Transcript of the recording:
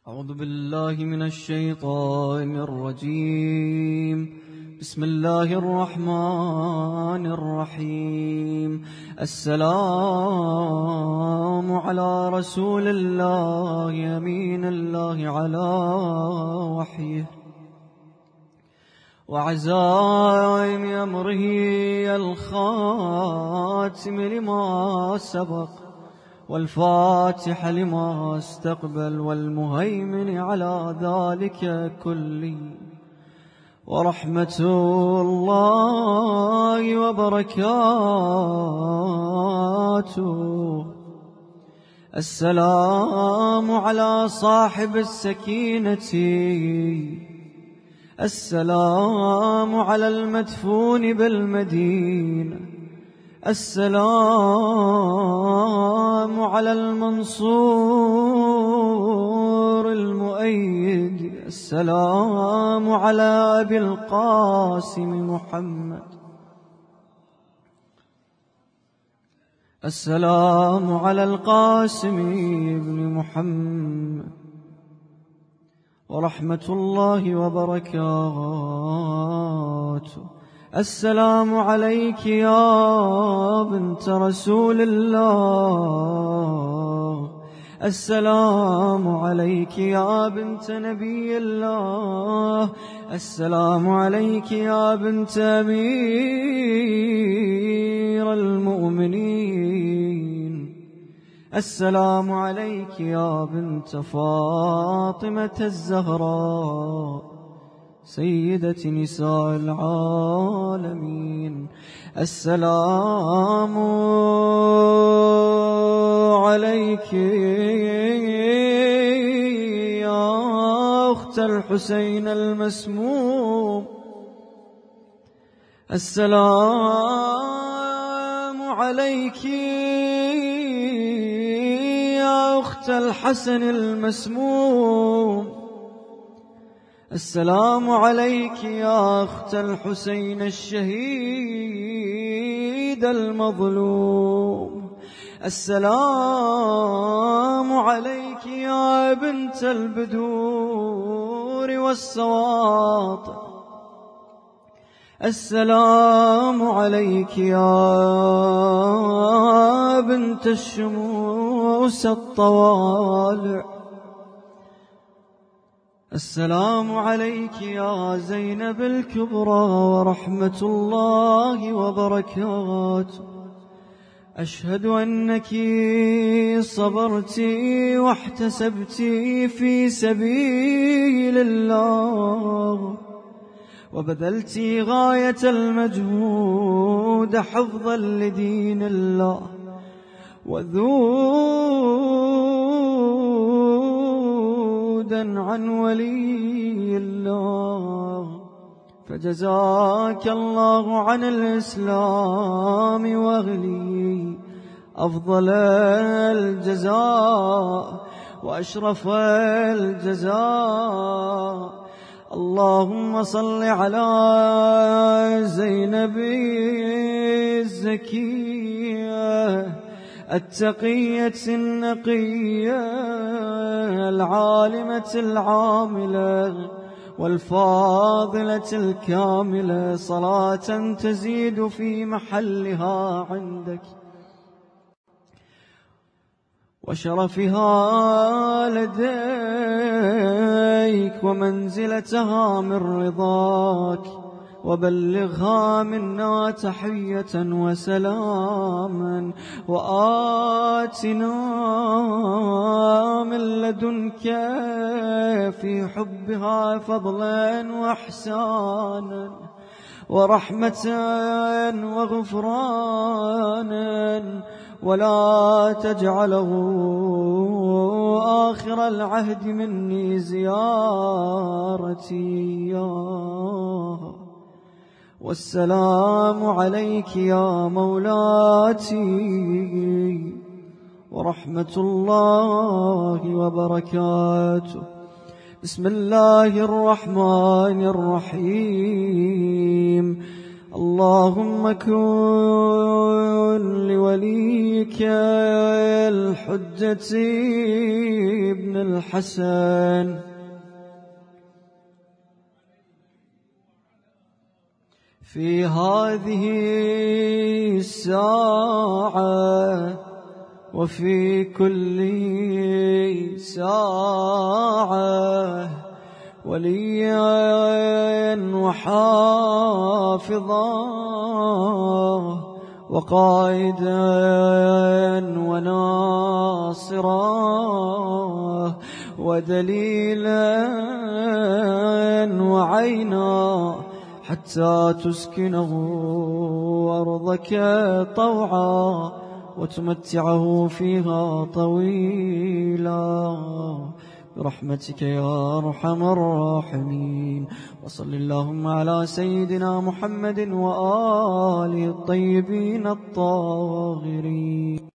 أعوذ بالله من الشيطان الرجيم. بسم الله الرحمن الرحيم. السلام على رسول الله يمين الله على وحيه وعزائم أمره الخاتم لما سبق والفاتح لما استقبل والمهيمن على ذلك كله، ورحمة الله وبركاته. السلام على صاحب السكينة، السلام على المدفون بالمدينة، السلام على المنصور المؤيد، السلام على أبي القاسم محمد، السلام على القاسم ابن محمد، ورحمة الله وبركاته. السلام عليك يا بنت رسول الله، السلام عليك يا بنت نبي الله، السلام عليك يا بنت أمير المؤمنين، السلام عليك يا بنت فاطمة الزهراء سيدة نساء العالمين. السلام عليك يا أخت الحسين المسموم، السلام عليك يا أخت الحسن المسموم، السلام عليك يا أخت الحسين الشهيد المظلوم، السلام عليك يا بنت البدور والسواطئ، السلام عليك يا بنت الشموس الطوالع، السلام عليك يا زينب الكبرى ورحمة الله وبركاته. أشهد أنك صبرت واحتسبت في سبيل الله وبذلت غاية المجهود حفظا لدين الله عن ولي الله، فجزاك الله عن الإسلام واغلي أفضل الجزاء وأشرف الجزاء. اللهم صل على زينب الزكية التقية النقية العالمة العاملة والفاضلة الكاملة، صلاة تزيد في محلها عندك وشرفها لديك ومنزلتها من رضاك، وبلغها منا تحية وسلاما، وآتنا من لدنك في حبها فضلا وإحسانا ورحمة وغفرانا، ولا تجعله آخر العهد مني زيارتي. والسلام عليك يا مولاتي ورحمة الله وبركاته. بسم الله الرحمن الرحيم. اللهم كن لوليك الحجة ابن الحسن في هذه الساعة وفي كل ساعة وليا وحافظا وقائدا وناصرا ودليلا وعينا حتى تسكنه أرضك طوعا وتمتعه فيها طويلا برحمتك يا أرحم الراحمين. وصل اللهم على سيدنا محمد وآله الطيبين الطاهرين.